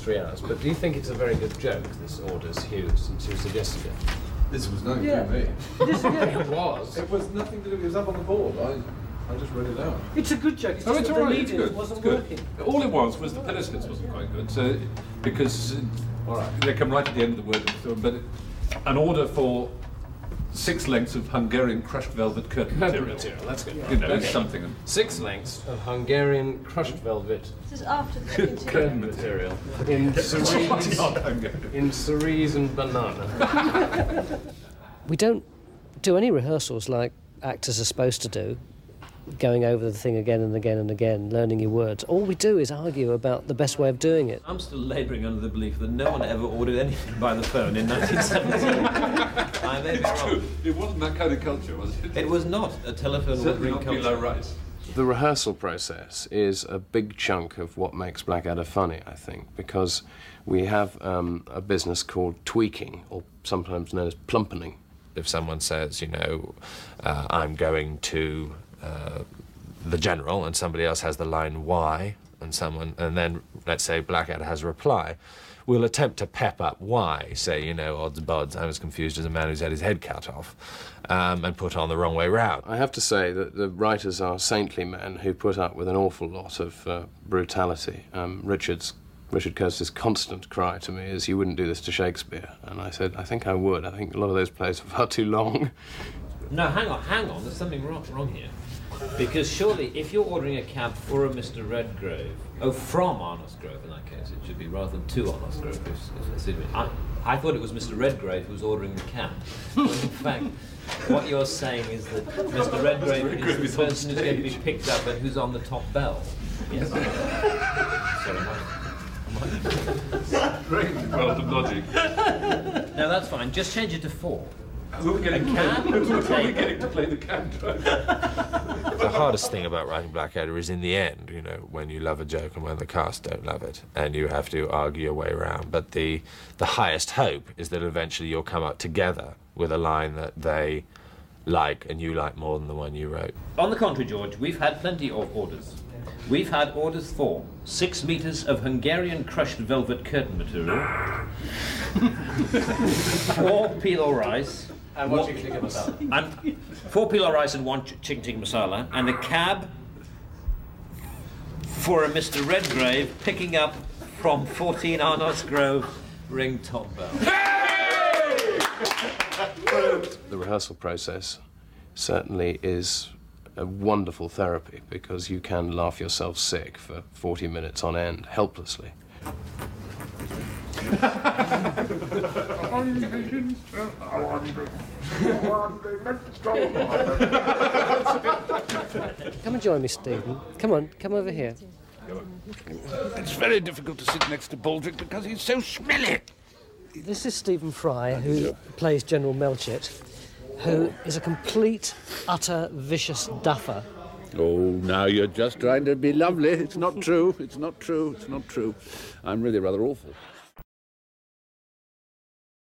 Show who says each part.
Speaker 1: 3 hours. But do you think it's a very good joke, this orders, Hugh, since you suggested it?
Speaker 2: This was nothing to do with me.
Speaker 1: It was.
Speaker 2: It was nothing to do with it. It was up on the board. I just read it out.
Speaker 3: It's a good joke. It's
Speaker 4: Oh,
Speaker 3: just
Speaker 4: it's
Speaker 3: that
Speaker 4: all
Speaker 3: the
Speaker 4: right. It's
Speaker 3: media
Speaker 4: good.
Speaker 3: wasn't
Speaker 4: It's good.
Speaker 3: working.
Speaker 4: All it was the peniscence wasn't quite good. So because they come right at the end of the word, but an order for 6 lengths of Hungarian crushed velvet curtain material.
Speaker 1: That's good.
Speaker 4: You know, it's something.
Speaker 1: 6 lengths of Hungarian crushed velvet
Speaker 5: This is after the second
Speaker 1: curtain material in cerise and banana.
Speaker 3: We don't do any rehearsals like actors are supposed to do, going over the thing again and again and again, learning your words. All we do is argue about the best way of doing it.
Speaker 6: I'm still labouring under the belief that no one ever ordered anything by the phone in 1970. I may be wrong.
Speaker 4: It wasn't that kind of culture, was it?
Speaker 6: It was not a telephone
Speaker 4: Certainly
Speaker 6: ordering
Speaker 4: not
Speaker 6: culture.
Speaker 4: Pilar Rice.
Speaker 1: The rehearsal process is a big chunk of what makes Blackadder funny, I think, because we have a business called tweaking, or sometimes known as plumpening. If someone says, you know, I'm going to the General, and somebody else has the line why, and then let's say Blackadder has a reply, we'll attempt to pep up why, say, you know, odds bods, I'm as confused as a man who's had his head cut off, and put on the wrong way round. I have to say that the writers are saintly men who put up with an awful lot of brutality. Richard Curtis's constant cry to me is, you wouldn't do this to Shakespeare. And I said, I think I would. I think a lot of those plays are far too long.
Speaker 6: No, hang on, there's something wrong here. Because surely, if you're ordering a cab for a Mr. Redgrave, from Arnos Grove in that case, it should be rather than to Arnos Grove. I thought it was Mr. Redgrave who was ordering the cab. When in fact, what you're saying is that Mr. Redgrave is the person who's going to be picked up and who's on the top bell. Yes. Sorry,
Speaker 4: Great world of logic.
Speaker 6: no, that's fine. Just change it to 4.
Speaker 4: Who are we getting to play the cab driver?
Speaker 1: The hardest thing about writing Blackadder is in the end, you know, when you love a joke and when the cast don't love it, and you have to argue your way around. But the highest hope is that eventually you'll come up together with a line that they like and you like more than the one you wrote.
Speaker 6: On the contrary, George, we've had plenty of orders. We've had orders for 6 metres of Hungarian crushed velvet curtain material, 4 pilau rice,
Speaker 1: and 1 chicken tikka masala.
Speaker 6: and 4 pilau rice and 1 chicken tikka masala, and a cab for a Mr. Redgrave picking up from 14 Arnos Grove, ring top bell.
Speaker 1: The rehearsal process certainly is a wonderful therapy because you can laugh yourself sick for 40 minutes on end, helplessly.
Speaker 3: Come and join me, Stephen. Come on, come over here.
Speaker 7: It's very difficult to sit next to Baldrick because he's so smelly.
Speaker 3: This is Stephen Fry, who plays General Melchett, who is a complete, utter, vicious duffer.
Speaker 7: Oh, now you're just trying to be lovely. It's not true. It's not true. It's not true. I'm really rather awful.